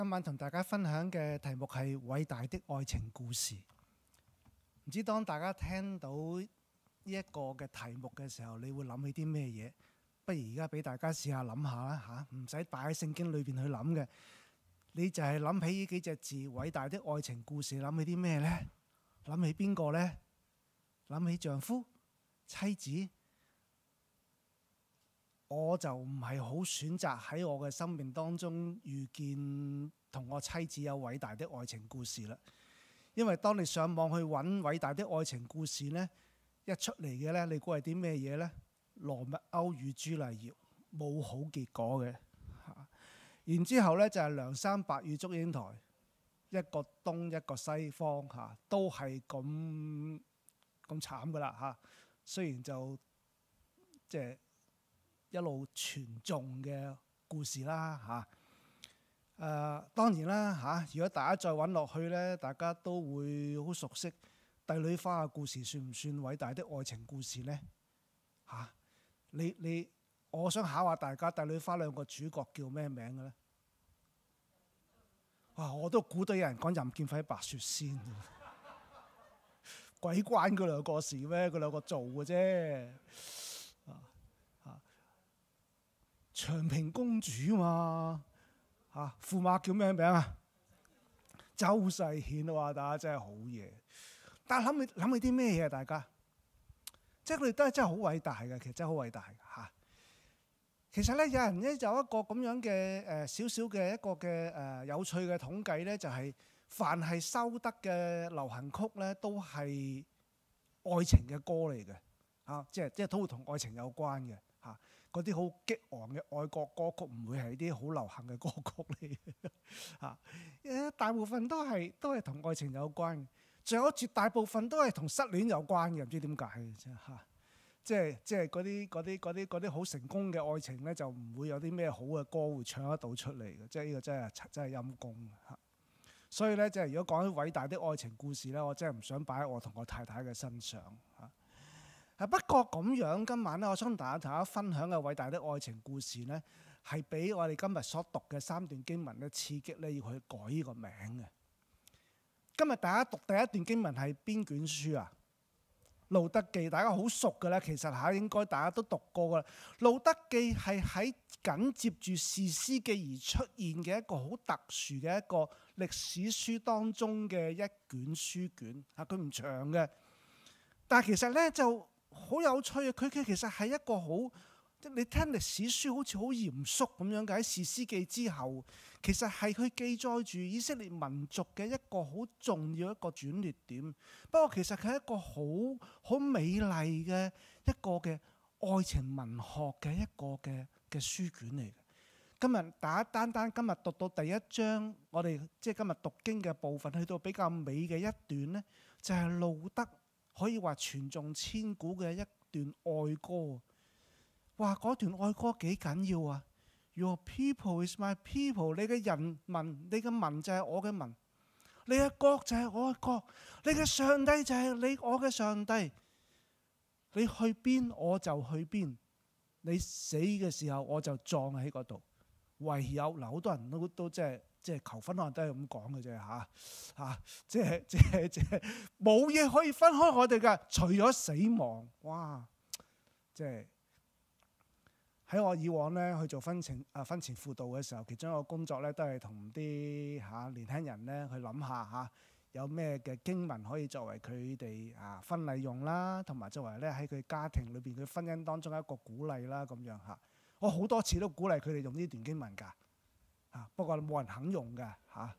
今晚同大家分享嘅題目係偉大的愛情故事。唔知當大家聽到呢一個嘅題目嘅時候，你會諗起啲咩嘢？不如而家俾大家試下諗下啦嚇，唔使擺喺聖經裏邊去諗嘅，你就係諗起呢幾隻字偉大的愛情故事，諗起啲咩呢？諗起邊個呢？諗起丈夫、妻子。我就唔係好選擇喺我嘅生命當中遇見同我妻子有偉大的愛情故事啦。因為當你上網去揾偉大的愛情故事呢，一出嚟嘅呢，你估係啲咩嘢呢？羅密歐與朱麗葉，冇好結果嘅。然之後呢，就係梁山伯與祝英台，一個東一個西方嚇，都係咁慘噶啦嚇。雖然就即係一路傳頌嘅故事啦嚇，當然啦嚇，如果大家再揾落去呢，大家都會好熟悉帝女花嘅故事，算唔算偉大的愛情故事呢？嚇，我想考下大家，帝女花兩個主角叫咩名嘅呢？哇！我都估到有人講任劍輝、白雪仙，鬼關佢兩個事咩？佢兩個做嘅啫。長平公主嘛嚇，駙馬叫咩名啊？周世顯啊！哇，大家真係好嘢。但係諗起啲咩嘢啊？大家即係佢哋都係真係好偉大嘅，其實真係好偉大嚇。其實咧，有人咧有一個咁樣嘅少少嘅一個嘅有趣嘅統計咧，就係凡係收得嘅流行曲咧，都係愛情嘅歌嚟嘅嚇，即係都會同愛情有關嘅嚇。嗰啲好激昂嘅愛國歌曲唔會係啲好流行嘅歌曲嚟嘅嚇，大部分都係同愛情有關嘅，仲有絕大部分都係同失戀有關嘅，唔知點解嘅啫嚇。即係嗰啲好成功嘅愛情咧，就唔會有啲咩好嘅歌會唱得到出嚟嘅，即係呢個真係陰功嚇。所以咧，即係如果講起偉大的愛情故事咧，我真係唔想擺喺我同我太太嘅身上嚇。不過咁樣，今晚咧，我想同大家分享嘅偉大的愛情故事呢，係俾我哋今日所讀嘅3段經文咧刺激咧，要去改呢個名嘅。今日大家讀第一段經文係邊卷書啊？路德記，大家好熟嘅啦，其實嚇應該大家都讀過噶啦。路德記係喺緊接住士師記而出現嘅一個好特殊嘅一個歷史書當中嘅一卷書卷嚇，佢唔長嘅，但係其實咧就好有趣啊！佢其實係一個好，你聽歷史書好似好嚴肅咁樣嘅。喺士師記之後，其實係佢記載住以色列民族嘅一個好重要一個轉捩點。不過其實佢係一個好美麗嘅一個嘅愛情文學嘅一個嘅書卷嚟嘅。今日大家單今日讀到第一章，我哋即係今日讀經嘅部分，去到比較尾嘅一段呢，就係路德可以話傳頌千古嘅一段愛歌。哇！嗰段愛歌幾緊要啊 ！Your people is my people， 你嘅人民，你嘅民就係我嘅民，你嘅國就係我嘅國，你嘅上帝就係我嘅上帝。你去邊我就去邊，你死嘅時候我就葬喺嗰度。唯有嗱，好多人都即係求婚可能都係咁講嘅啫嚇，即係冇嘢可以分開我哋㗎，除咗死亡。哇！即係喺我以往咧去做婚前輔導嘅時候，其中一個工作咧都係同啲年輕人咧去諗下有咩嘅經文可以作為佢哋婚禮用啦，同埋作為咧喺佢家庭裏邊佢婚姻當中一個鼓勵啦咁樣嚇。我好多次都鼓勵佢哋用呢段經文㗎，不過冇人肯用㗎嚇。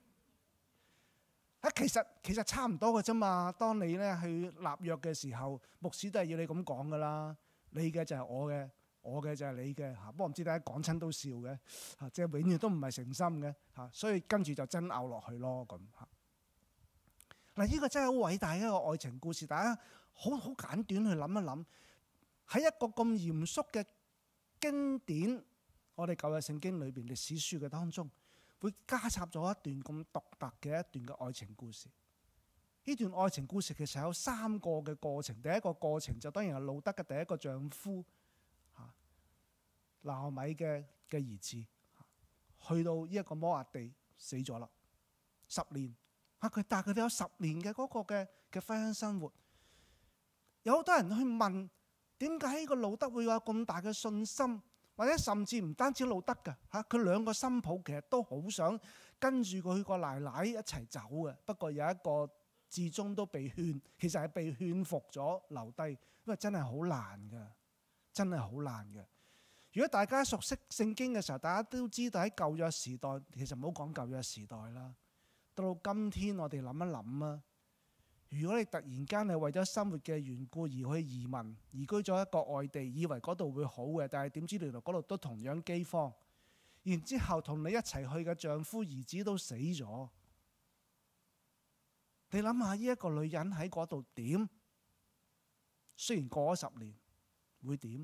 其實差唔多嘅啫嘛。當你咧去立約嘅時候，牧師都係要你咁講㗎啦。你嘅就係我嘅，我嘅就係你嘅嚇。不過唔知大家講親都笑嘅嚇，即係永遠都唔係誠心嘅嚇，所以跟住就爭拗落去咯咁嚇。嗱，呢個真係好偉大嘅一個愛情故事，大家好簡短去諗一諗，喺一個咁嚴肅嘅經典，我哋舊約聖經裏邊歷史書嘅當中，會加插咗一段咁獨特嘅一段嘅愛情故事。呢段愛情故事其實有3個嘅過程。第一個過程就當然係路德嘅第一個丈夫拿俄米嘅兒子，去到呢一個摩押地死咗啦，10年但係佢哋有10年嘅嗰個嘅婚姻生活。有好多人去問點解呢個路德會有咁大嘅信心，或者甚至唔單止路德㗎嚇，佢2個新抱其實都好想跟住佢個奶奶一齊走嘅。不過有一個至終都被勸，其實係被勸服咗留低，因為真係好難㗎，真係好難嘅。如果大家熟悉聖經嘅時候，大家都知道喺舊約時代，其實唔好講舊約時代啦，到今天我哋諗一諗啊。如果你突然間係為咗生活嘅緣故而去移民，移居咗一個外地，以為嗰度會好嘅，但係點知原來嗰度都同樣饑荒，然之後同你一齊去嘅丈夫兒子都死咗，你諗下呢一個女人喺嗰度點？雖然過咗10年，會點？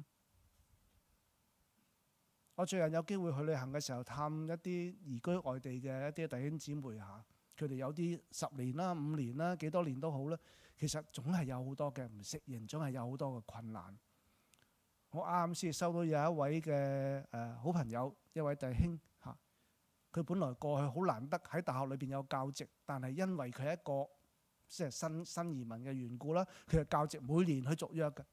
我最近有機會去旅行嘅時候，探一啲移居外地嘅一啲弟兄姊妹嚇。佢哋有啲10年啦、5年啦、幾多年都好啦，其實總係有好多嘅唔適應，總係有好多嘅困難。我啱先收到有一位嘅好朋友，一位弟兄嚇，佢本來過去好難得喺大學裏邊有教職，但係因為佢係一個即係新移民嘅緣故啦，佢嘅教職每年去續約嘅，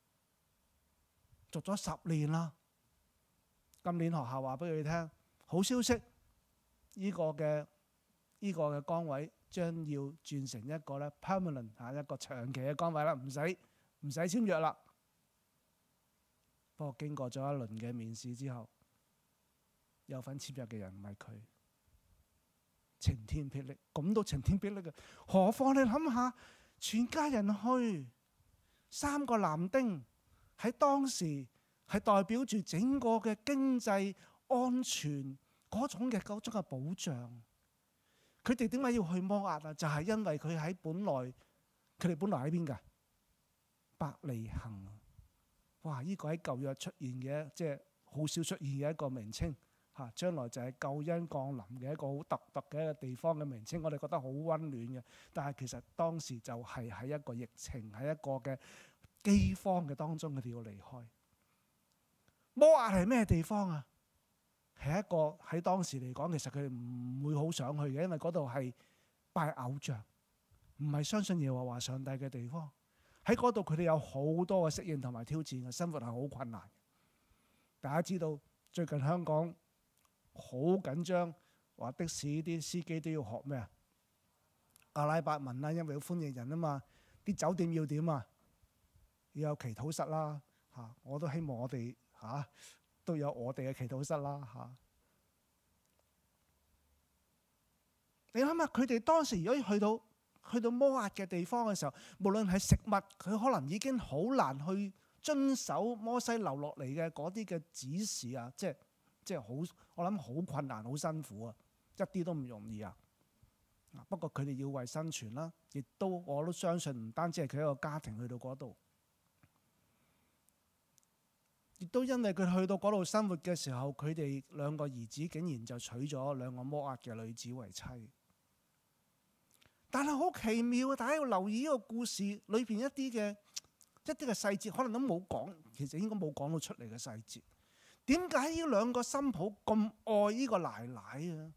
續咗10年啦。今年學校話俾佢聽，好消息，呢個嘅崗位將要轉成一個咧 permanent 一個長期嘅崗位啦，唔使簽約啦。不過經過咗一輪嘅面試之後，有份簽約嘅人唔係佢，晴天霹靂，咁都晴天霹靂嘅，何況你諗下，全家人去3個男丁，喺當時係代表住整個嘅經濟安全嗰種嘅保障。佢哋點解要去摩押啊？就係因為佢哋本來喺邊㗎？伯利恆。哇！呢個喺舊約出現嘅，即係好少出現嘅一個名稱嚇。將來就係救恩降臨嘅一個好獨特嘅一個地方嘅名稱。我哋覺得好溫暖嘅，但係其實當時就係喺一個疫情、喺一個嘅饑荒嘅當中，佢哋要離開。摩押係咩地方啊？係一個喺當時嚟講，其實佢哋唔會好想去嘅，因為嗰度係拜偶像，唔係相信耶和華上帝嘅地方。喺嗰度佢哋有好多嘅適應同埋挑戰嘅，生活係好困難。大家知道最近香港好緊張，話的士啲司機都要學咩啊？阿拉伯文啦，因為要歡迎人啊嘛。啲酒店要點啊？要有祈禱室啦嚇。我都希望我哋都有我哋嘅祈禱室啦嚇。你諗下，佢哋當時如果去到摩押嘅地方嘅時候，無論係食物，佢可能已經好難去遵守摩西留落嚟嘅嗰啲嘅指示啊，即係好，我諗好困難、好辛苦啊，一啲都唔容易啊。不過佢哋要為生存啦，亦都我都相信唔單止係佢一個家庭去到嗰度。亦都因為佢去到嗰度生活嘅時候，佢哋2個兒子竟然就娶咗2個摩押嘅女子為妻。但係好奇妙，大家要留意呢個故事裏邊一啲嘅細節，可能都冇講，其實應該冇講到出嚟嘅細節。點解呢2個新抱咁愛呢個奶奶啊？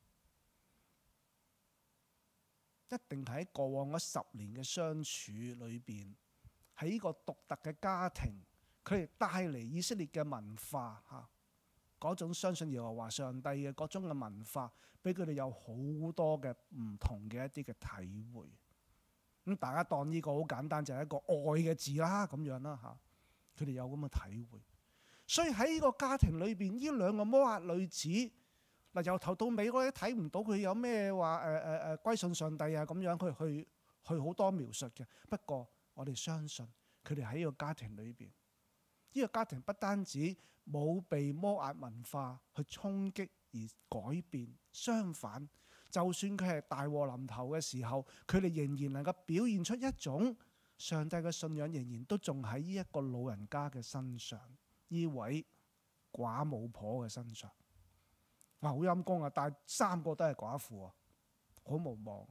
一定喺過往嗰10年嘅相處裏邊，喺呢個獨特嘅家庭，佢哋帶嚟以色列嘅文化嚇，嗰種相信耶和華上帝嘅嗰種嘅文化，俾佢哋有好多嘅唔同嘅一啲嘅體會。咁大家當呢個好簡單，就係一個愛嘅字啦，咁樣啦嚇。佢哋有咁嘅體會，所以喺呢個家庭裏邊，呢2個摩押女子嗱，由頭到尾我都睇唔到佢有咩話歸信上帝啊咁樣，佢去好多描述嘅。不過我哋相信佢哋喺呢個家庭裏邊。呢個家庭不單止冇被摩押文化去衝擊而改變，相反，就算佢係大禍臨頭嘅時候，佢哋仍然能夠表現出一種上帝嘅信仰，仍然都仲喺呢一個老人家嘅身上，呢位寡母婆嘅身上。好陰功啊！但係3個都係寡婦啊，好無望。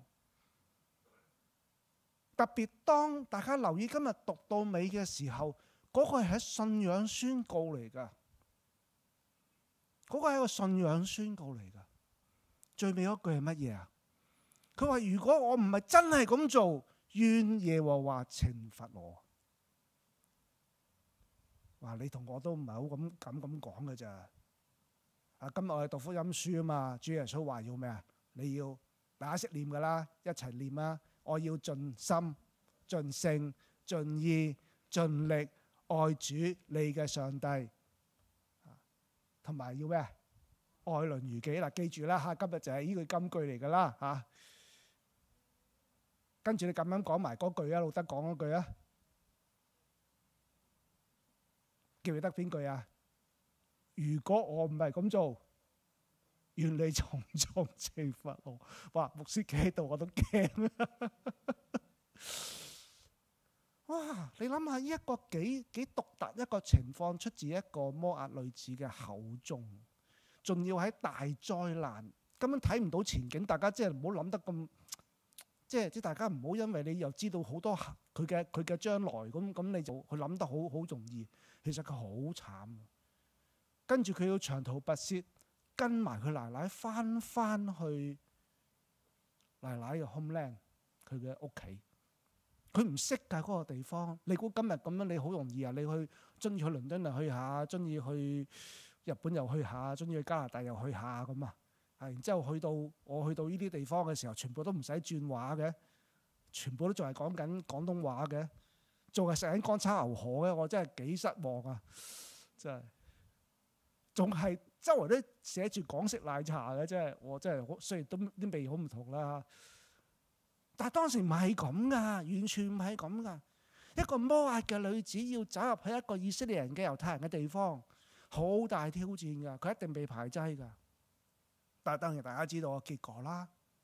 特別當大家留意今日讀到尾嘅時候，嗰個係信仰宣告嚟㗎，嗰個係一個信仰宣告嚟㗎。 最尾嗰句係乜嘢啊？佢話：如果我唔係真係咁做，願耶和華懲罰我。話你同我都唔係好咁講嘅咋。今日我哋讀福音書啊嘛，主耶穌話要咩啊？你要大家識念噶啦，一齊念啊！我要盡心、盡性、盡意、盡力愛主你嘅上帝，同埋要咩啊？愛鄰如己嗱，記住啦嚇，今日就係呢句金句嚟噶啦嚇。跟住你咁樣講埋嗰句啊，路德講嗰句啊，記唔記得邊句啊？如果我唔係咁做，願你重重懲罰我。哇！牧師企喺度我都驚。哇！你諗下呢一個幾獨特一個情況，出自一個摩押女子嘅口中，仲要喺大災難，根本睇唔到前景。大家即係唔好諗得咁，即係大家唔好因為你又知道好多佢嘅將來咁你就去諗得好容易。其實佢好慘。跟住佢要長途跋涉，跟埋佢奶奶翻去奶奶嘅 homeland， 佢嘅屋企。佢唔識㗎嗰個地方。你估今日咁樣你好容易啊？你中意去倫敦就去下，中意去日本又去下，中意去加拿大又去下咁啊。然之後我去到呢啲地方嘅時候，全部都唔使轉話嘅，全部都仲係講緊廣東話嘅，仲係食緊乾炒牛河嘅。我真係幾失望啊！真係。仲係周圍都寫住港式奶茶嘅，我真係雖然都啲味好唔同啦，但係當時唔係咁噶，完全唔係咁噶。一個摩押嘅女子要走入去一個以色列人嘅猶太人嘅地方，好大挑戰噶，佢一定被排擠噶。但係當然大家知道個結果啦，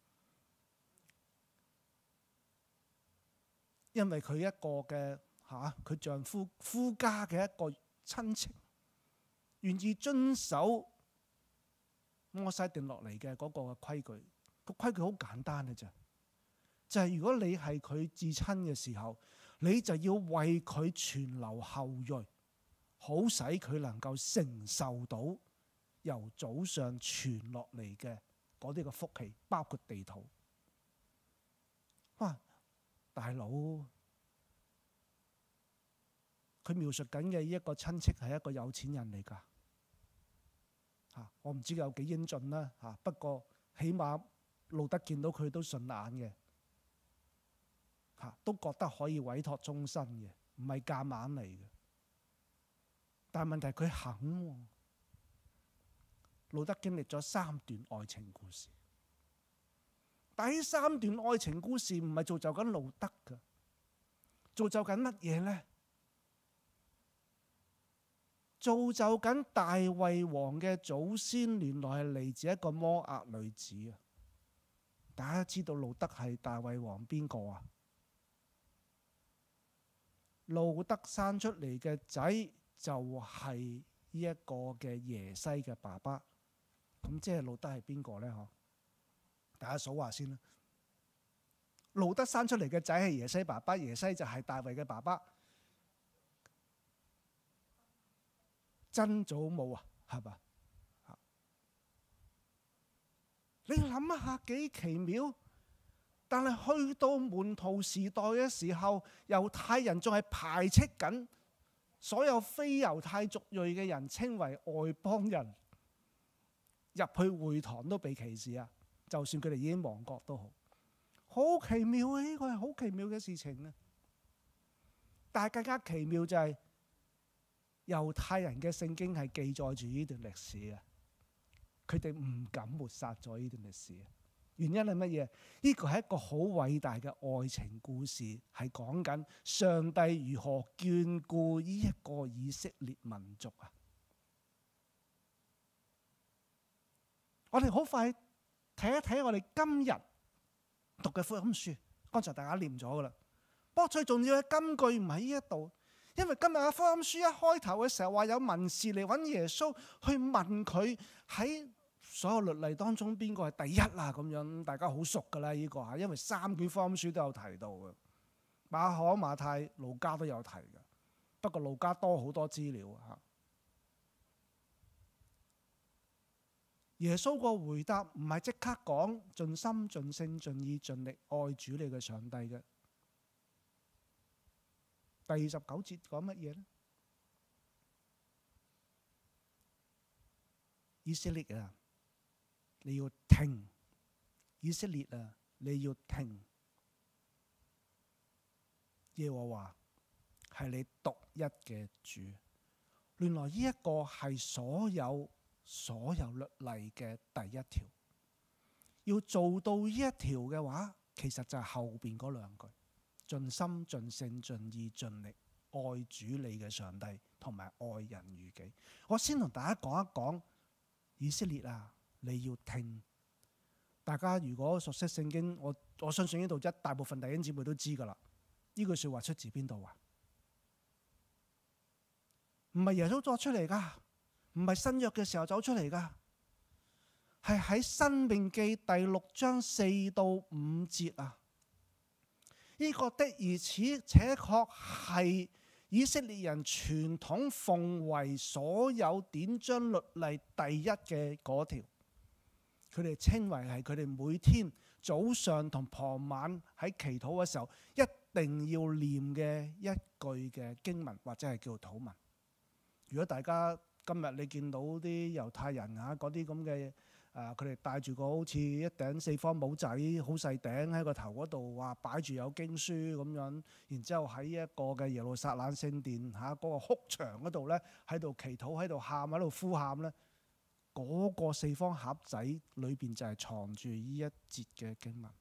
因為佢一個嘅佢丈夫夫家嘅一個親戚，願意遵守摩西定落嚟嘅嗰個規矩。個規矩好簡單嘅啫，就係如果你係佢至親嘅時候，你就要為佢傳留後裔，好使佢能夠承受到由祖上傳落嚟嘅嗰啲嘅福氣，包括地土。哇，大佬，佢描述緊嘅呢一個親戚係一個有錢人嚟㗎。我唔知有幾英俊啦，不過起碼路德見到佢都順眼嘅，都覺得可以委託終身嘅，唔係夾硬嚟嘅。但係問題佢肯。路德經歷咗3段愛情故事，但係呢3段愛情故事唔係造就緊路德㗎，造就緊乜嘢呢？造就緊大衛王嘅祖先，原來係嚟自一個摩押女子啊！大家知道路德係大衛王邊個啊？路德生出嚟嘅仔就係呢一個嘅耶西嘅爸爸。咁即係路德係邊個呢？大家數下先啦。路德生出嚟嘅仔係耶西爸爸，耶西就係大衛嘅爸爸。曾祖母啊，係嘛？你諗下幾奇妙？但係去到門徒時代嘅時候，猶太人仲係排斥緊所有非猶太族裔嘅人，稱為外邦人，入去會堂都被歧視啊！就算佢哋已經亡國都好，好奇妙啊！呢個係好奇妙嘅事情啊！但係更加奇妙就係猶太人嘅聖經係記載住呢段歷史啊！佢哋唔敢抹殺咗呢段歷史。原因係乜嘢？呢個係一個好偉大嘅愛情故事，係講緊上帝如何眷顧呢一個以色列民族啊！我哋好快睇一睇我哋今日讀嘅福音書，剛才大家念咗噶啦。不過最重要嘅金句唔喺呢一度，因為今日嘅福音書一開頭嘅時候話有文士嚟揾耶穌，去問佢喺所有律例當中邊個係第一啊？咁樣大家好熟噶啦呢個嚇，因為3卷福音書都有提到嘅，馬可、馬太、路加都有提嘅，不過路加多好多資料嚇。 耶穌個回答唔係即刻講盡心盡性盡意盡力愛主你嘅上帝嘅。第29節講乜嘢呢？以色列啊，你要聽！以色列啊，你要聽！耶和華係你獨一嘅主。原來呢一個係所有律例嘅第一條。要做到呢一條嘅話，其實就係後邊嗰兩句：盡心盡性盡意盡力愛主你嘅上帝，同埋愛人如己。我先同大家講一講以色列啊，你要聽。大家如果熟悉聖經，我相信呢度大部分弟兄姊妹都知噶啦。呢句說話出自邊度啊？唔係耶穌作出嚟噶，唔係新約嘅時候走出嚟噶，係喺申命記第6章4到5節啊。呢個的而且確係以色列人傳統奉為所有典章律例第一嘅嗰條。佢哋稱為係佢哋每天早上同傍晚喺祈禱嘅時候一定要念嘅一句嘅經文，或者係叫禱文。如果大家今日你見到啲猶太人啊，嗰啲咁嘅佢哋戴住個好似一頂四方帽仔，好細頂喺個頭嗰度，話擺住有經書咁樣，然之後喺一個嘅耶路撒冷聖殿嗰個哭牆嗰度咧，喺度祈禱，喺度喊，喺度呼喊咧，嗰個四方盒仔裏邊就係藏住呢一節嘅經文。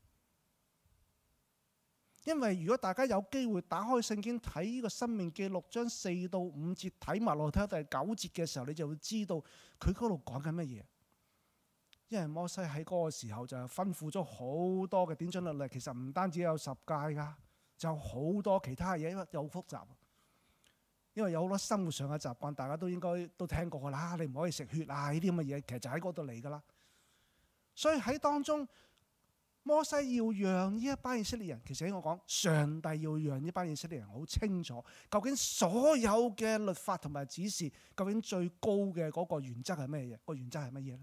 因為如果大家有機會打開聖經睇呢個申命記6章4到5節，睇埋落睇第9節嘅時候，你就會知道佢嗰度講緊乜嘢。因為摩西喺嗰個時候就吩咐咗好多嘅典章律例，其實唔單止有10誡噶，就有好多其他嘢，因為又好複雜。因為有好多生活上嘅習慣，大家都應該都聽過噶啦。你唔可以食血啊，呢啲咁嘅嘢，其實就喺嗰度嚟噶啦。所以喺當中，摩西要讓呢一班以色列人，其實我講上帝要讓呢班以色列人好清楚，究竟所有嘅律法同埋指示，究竟最高嘅嗰個原則係咩嘢？個原則係乜嘢咧？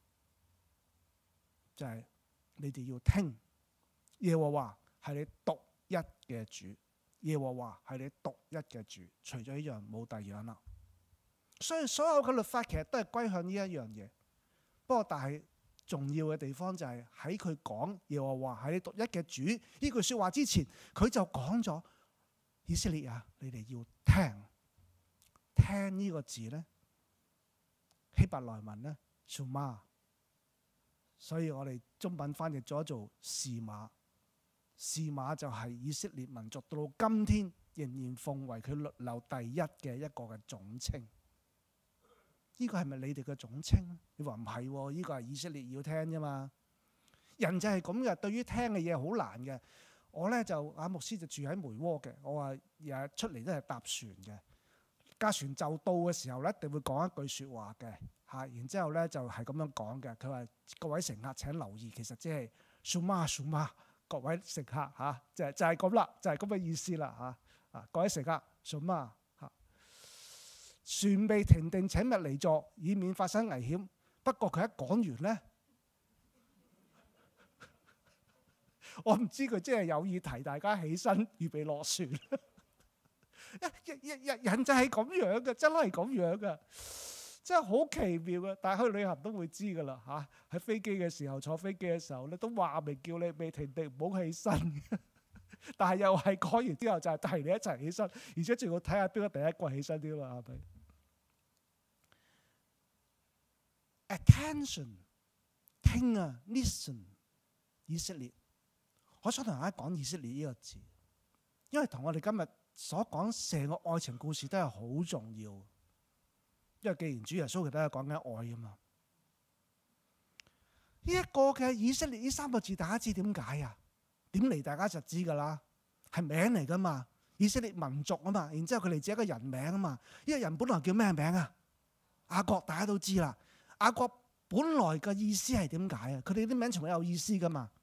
就係你哋要聽，耶和華係你獨一嘅主，耶和華係你獨一嘅主，除咗呢樣冇第二樣啦。所以所有嘅律法其實都係歸向呢一樣嘢。不過但係重要嘅地方就係喺佢講耶和華係你獨一嘅主呢句說話之前，佢就講咗以色列啊，你哋要聽。聽呢個字咧，希伯來文咧，Shema。所以我哋中文翻譯咗做示瑪。示瑪就係以色列民族到今天仍然奉為佢律例第一嘅一個嘅總稱。呢個係咪你哋嘅總稱？你話唔係，呢個係以色列要聽啫嘛。人就係咁嘅，對於聽嘅嘢好難嘅。我咧就牧師就住喺梅窩嘅，我話日日出嚟都係搭船嘅。架船就到嘅時候咧，一定會講一句説話嘅嚇，然之後咧就係咁樣講嘅。佢話各位乘客請留意，其實即係 Shema，各位乘客嚇，就係咁啦，就係咁嘅意思啦嚇。各位乘客 Shema，船被停定，請勿離座，以免發生危險。不過佢一講完咧，我唔知佢即係有意提大家起身預備落船。人就係咁樣嘅，真係咁樣嘅，真係好奇妙嘅。但係去旅行都會知噶啦嚇。喺飛機嘅時候，坐飛機嘅時候咧，都話明叫你未停定唔好起身。但係又係講完之後就係提你一齊起身，而且仲要睇下邊個第一個起身啲嘛，係咪？Attention， 聽啊 ，listen， 以色列。我想同大家講以色列呢個字，因為同我哋今日所講成個愛情故事都係好重要。因為既然主耶穌佢都係講緊愛啊嘛，呢一個嘅以色列呢3個字，大家知點解啊？點嚟大家就知噶啦，係名嚟噶嘛，以色列民族啊嘛，然之後佢嚟自一個人名啊嘛。呢個人本來叫咩名啊？雅各，大家都知啦。雅各本來嘅意思係點解啊？佢哋啲名全部有意思噶嘛。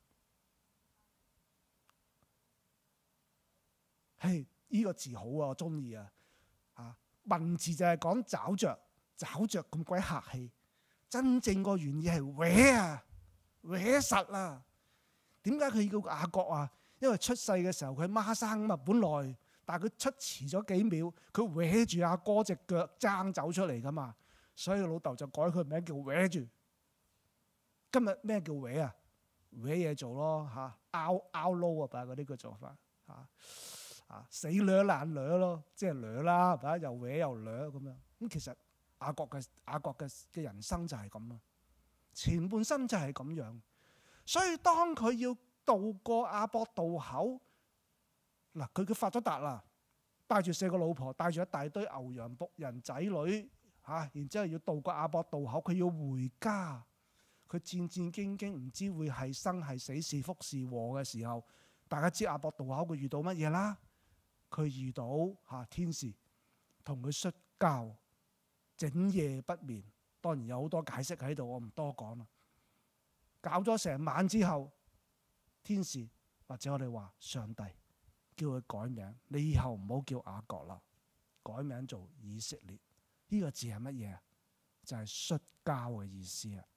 係呢個字好啊，我中意啊。文字就係講找着咁鬼客氣， 真正個原意係搲實啊！點解佢叫雅各啊？因為出世嘅時候佢孖生嘛，本來，但係佢出遲咗幾秒，佢搲住阿哥隻腳爭走出嚟噶嘛，所以老豆就改佢名叫搲住。今日咩叫搲啊？搲嘢做咯嚇，拗撈啊，嗰啲嘅做法嚇死掠爛掠咯，即係掠啦，係咪又搲又掠咁樣。咁其實雅各嘅人生就係咁啊，前半生就係咁樣。所以當佢要渡過亞伯渡口，嗱佢發咗達啦，帶住4個老婆，帶住一大堆牛羊僕人仔女嚇，然之後要渡過亞伯渡口，佢要回家。佢戰戰兢兢，唔知會係生係死是福是禍嘅時候，大家知亞伯渡口佢遇到乜嘢啦？佢遇到天使同佢摔跤，整夜不眠。當然有好多解釋喺度，我唔多講啦。搞咗成晚之後，天使或者我哋話上帝叫佢改名，你以後唔好叫雅各啦，改名做以色列。呢個字係乜嘢啊？就係摔跤嘅意思啊！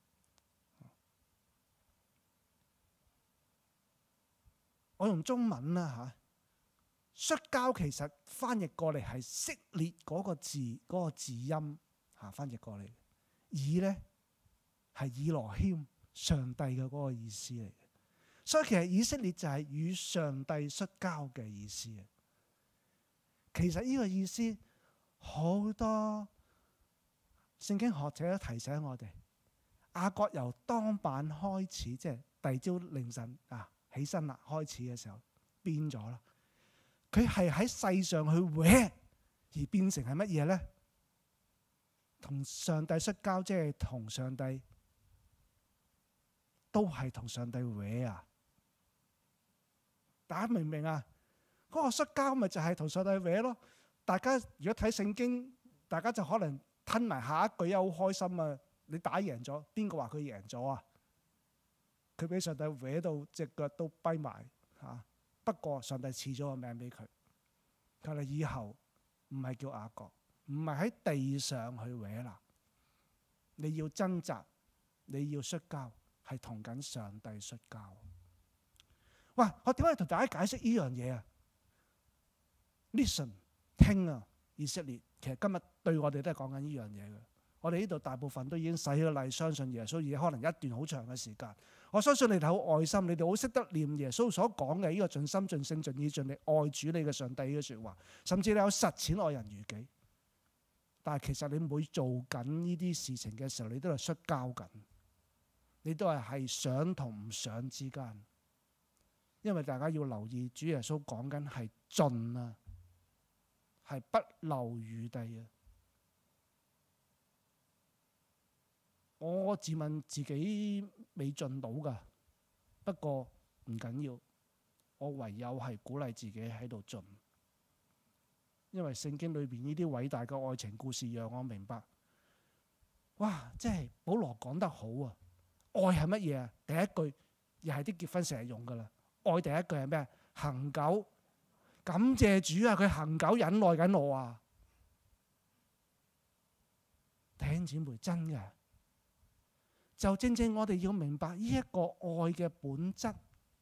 我用中文啦嚇，摔跤其實翻譯過嚟係色列嗰個字音翻譯過嚟，以咧係以羅謙上帝嘅嗰個意思嚟嘅，所以其實以色列就係與上帝摔跤嘅意思啊。其實呢個意思好多聖經學者都提醒我哋，雅各由當晚開始，即係第二朝凌晨起身啦，開始嘅時候變咗啦。佢係喺世上去搲，而變成係乜嘢咧？同上帝摔跤，即係同上帝都係同上帝搲啊！大家明唔明啊？嗰個摔跤咪就係同上帝搲咯。大家如果睇聖經，大家就可能吞埋下一句好開心啊！你打贏咗，邊個話佢贏咗啊？佢俾上帝搲到隻腳都跛埋嚇，不過上帝賜咗個名俾佢。佢話以後唔係叫雅各，唔係喺地上去搲啦，你要掙扎，你要摔跤，係同緊上帝摔跤。哇！我點解同大家解釋呢樣嘢啊 ？Listen， 聽啊，以色列，其實今日對我哋都係講緊呢樣嘢嘅。我哋呢度大部分都已經洗咗禮，相信耶穌，而可能一段好長嘅時間。我相信你哋好愛心，你哋好識得念耶穌所講嘅呢個盡心盡性盡意盡力愛主你嘅上帝嘅説話，甚至你有實踐愛人如己。但係其實你每做緊呢啲事情嘅時候，你都係摔跤緊，你都係想同唔想之間。因為大家要留意，主耶穌講緊係盡啊，係不留餘地啊。我自問自己未盡到㗎，不過唔緊要，我唯有係鼓勵自己喺度盡，因為聖經裏邊呢啲偉大嘅愛情故事讓我明白，哇！即係保羅講得好啊！愛係乜嘢啊？第一句又係啲結婚成日用㗎啦。愛第一句係咩？恆久，感謝主啊！佢恆久忍耐緊我啊！弟兄姊妹，真嘅。就正正我哋要明白呢一個愛嘅本質。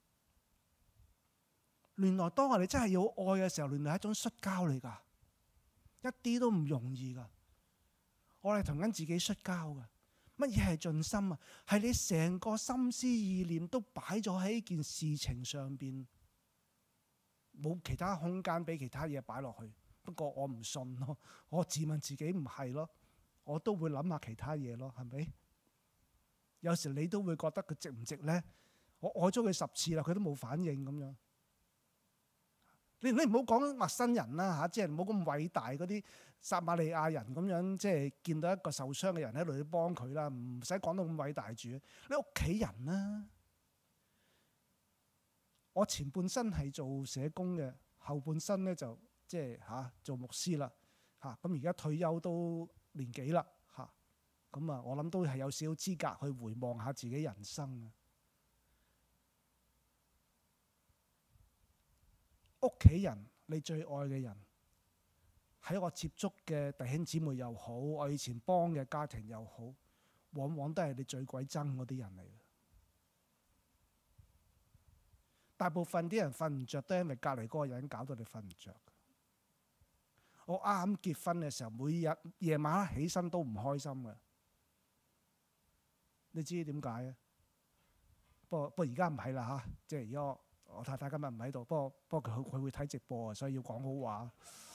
原來當我哋真係要愛嘅時候，原來係一種摔跤嚟㗎，一啲都唔容易㗎。我哋同緊自己摔跤㗎。乜嘢係盡心啊？係你成個心思意念都擺咗喺呢件事情上邊，冇其他空間俾其他嘢擺落去。不過我唔信咯，我自問自己唔係咯，我都會諗下其他嘢咯，係咪？有時你都會覺得佢值唔值咧？我愛咗佢10次啦，佢都冇反應咁樣。你唔好講陌生人啦嚇，即係唔好咁偉大嗰啲撒瑪利亞人咁樣，即係見到一個受傷嘅人喺度去幫佢啦，唔使講到咁偉大住。你屋企人啦，我前半生係做社工嘅，後半生咧就即係做牧師啦嚇。咁而家退休都年幾啦嚇，咁我諗都係有少少資格去回望下自己人生啊。屋企人，你最愛嘅人，喺我接觸嘅弟兄姊妹又好，我以前幫嘅家庭又好， 往往都係你最鬼憎嗰啲人嚟嘅。大部分啲人瞓唔着都係因為隔離嗰個人搞到你瞓唔着。我啱啱結婚嘅時候，每日夜晚黑起身都唔開心嘅。你知點解啊？不過而家唔係啦嚇，即係而家我太太今日唔喺度，不過佢會睇直播啊，所以要講好話。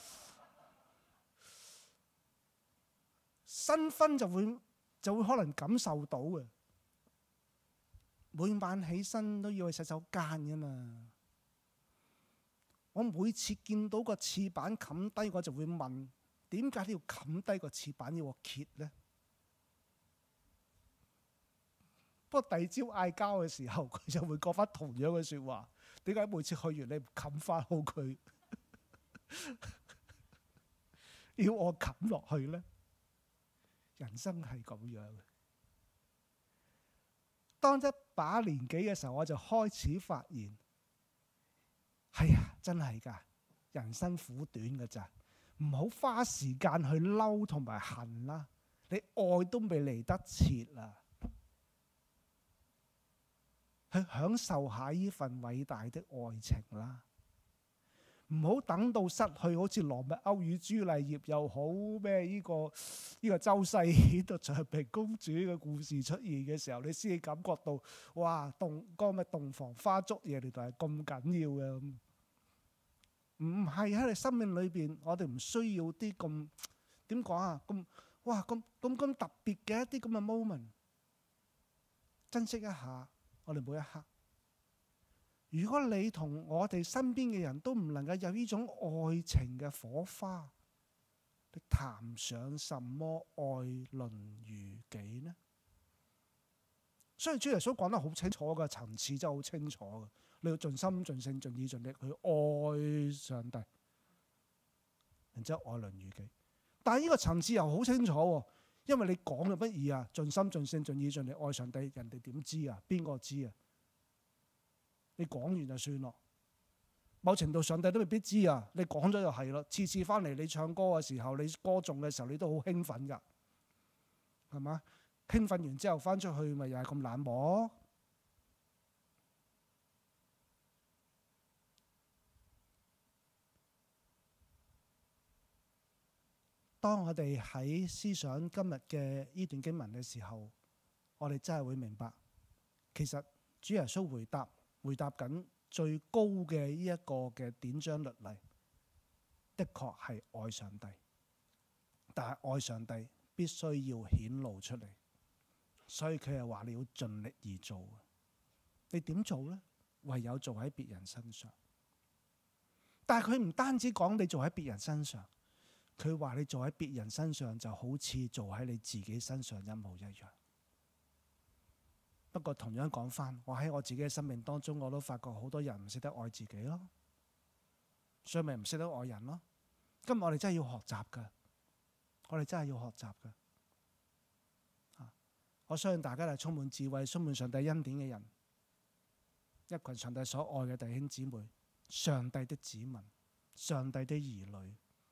新婚就會可能感受到嘅，每晚起身都要去洗手間㗎嘛。我每次見到個廁板冚低，我就會問：點解你要冚低個廁板要我揭呢？不過第二朝嗌交嘅時候，佢就會講翻同樣嘅説話：點解每次去完你唔冚翻好佢，要我冚落去呢？人生係咁樣嘅。當一把年紀嘅時候，我就開始發現，係啊，真係㗎，人生苦短㗎咋，唔好花時間去嬲同埋恨啦，你愛都未嚟得切啊，去享受下呢份偉大的愛情啦。唔好等到失去，好似羅密歐與朱麗葉又好咩？呢個周世顯同長平公主嘅故事出現嘅時候，你先至感覺到哇，洞房花燭夜原來係咁緊要嘅。唔係喺你生命裏邊，我哋唔需要啲咁點講啊？咁特別嘅一啲咁嘅 moment， 珍惜一下我哋每一刻。如果你同我哋身邊嘅人都唔能夠有呢種愛情嘅火花，你談上什麼愛鄰如己呢？所以主耶穌講得好清楚嘅，層次真係好清楚嘅。你要盡心盡性盡意盡力去愛上帝，然之後愛鄰如己。但係呢個層次又好清楚喎，因為你講嘅乜嘢啊？盡心盡性盡意盡力愛上帝，人哋點知啊？邊個知啊？你講完就算咯，某程度上帝都未必知啊。你講咗就係咯，次次翻嚟你唱歌嘅時候，你歌頌嘅時候，你都好興奮㗎，係嘛？興奮完之後翻出去，咪又係咁冷漠。當我哋喺思想今日嘅呢段經文嘅時候，我哋真係會明白，其實主耶穌回答緊最高嘅呢一個嘅典章律例，的確係愛上帝，但係愛上帝必須要顯露出嚟，所以佢係話你要盡力而做。你點做呢？唯有做喺別人身上。但係佢唔單止講你做喺別人身上，佢話你做喺別人身上就好似做喺你自己身上一模一樣。不過同樣講翻，我喺我自己嘅生命當中，我都發覺好多人唔識得愛自己咯，所以咪唔識得愛人咯。今日我哋真係要學習㗎，我哋真係要學習㗎。我相信大家係充滿智慧、充滿上帝恩典嘅人，一群上帝所愛嘅弟兄姊妹，上帝的子民，上帝的兒女。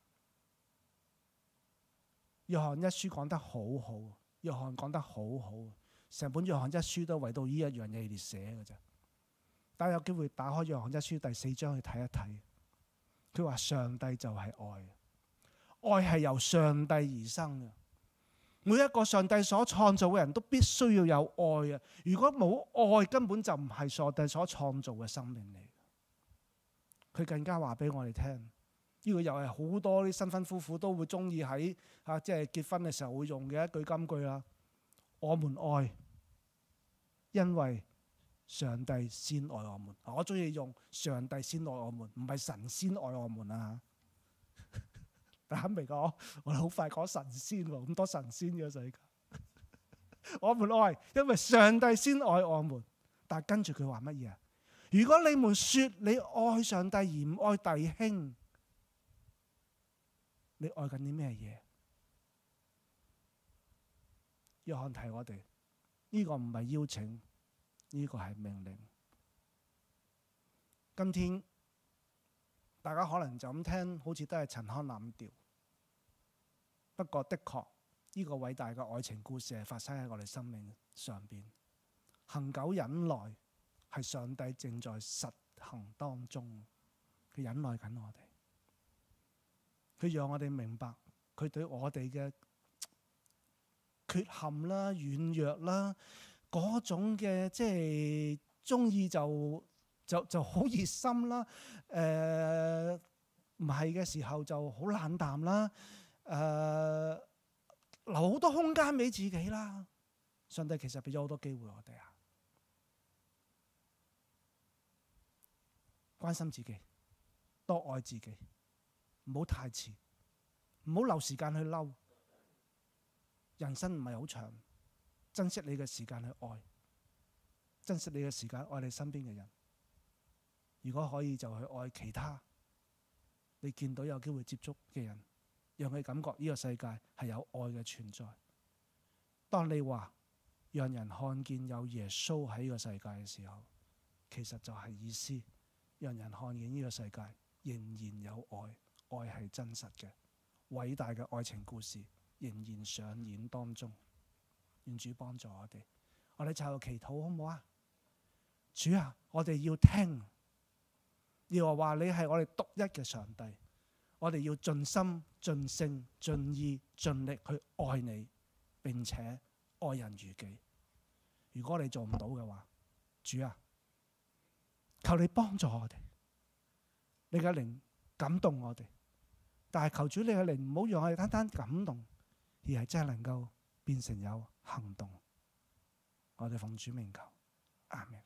約翰一書講得好好，約翰講得好好。成本約翰一書都為到呢一樣嘢而寫嘅啫。大家有機會打開約翰一書第4章去睇一睇。佢話上帝就係愛，愛係由上帝而生嘅。每一個上帝所創造嘅人都必須要有愛啊！如果冇愛，根本就唔係上帝所創造嘅生命嚟。佢更加話俾我哋聽，呢個又係好多啲新婚夫婦都會中意喺即係結婚嘅時候會用嘅一句金句啦。我們愛，因為上帝先愛我們。我中意用上帝先愛我們，唔係神先愛我們啊！大家明講，我哋好快講神仙喎，咁多神仙嘅世界。我們愛，因為上帝先愛我們。但係跟住佢話乜嘢啊？如果你們說你愛上帝而唔愛弟兄，你愛緊啲咩嘢？約翰提我哋，呢個唔係邀請，呢個係命令。今天大家可能就咁聽，好似都係陳腔濫調。不過的確， 呢個偉大嘅愛情故事係發生喺我哋生命上邊。恆久忍耐係上帝正在實行當中，佢忍耐緊我哋，佢讓我哋明白佢對我哋嘅缺陷啦、軟弱啦，嗰種嘅即係中意就好熱心啦，唔係嘅時候就好冷淡啦，留好多空間俾自己啦。上帝其實俾咗好多機會我哋啊，關心自己，多愛自己，唔好太遲，唔好留時間去嬲。人生唔係好長，珍惜你嘅時間去愛，珍惜你嘅時間愛你身邊嘅人。如果可以就去愛其他你見到有機會接觸嘅人，讓佢感覺呢個世界係有愛嘅存在。當你話讓人看見有耶穌喺呢個世界嘅時候，其實就係意思讓人看見呢個世界仍然有愛，愛係真實嘅，偉大嘅愛情故事仍然上演當中。願主幫助我哋，我哋就祈禱好唔好啊？主啊，我哋要聽，要話你係我哋獨一嘅上帝，我哋要盡心、盡性、盡意、盡力去愛你，並且愛人如己。如果你做唔到嘅話，主啊，求你幫助我哋，你嘅靈感動我哋，但係求主你嘅靈唔好讓我哋單單感動，而係真係能夠變成有行動。我哋奉主名求，阿們。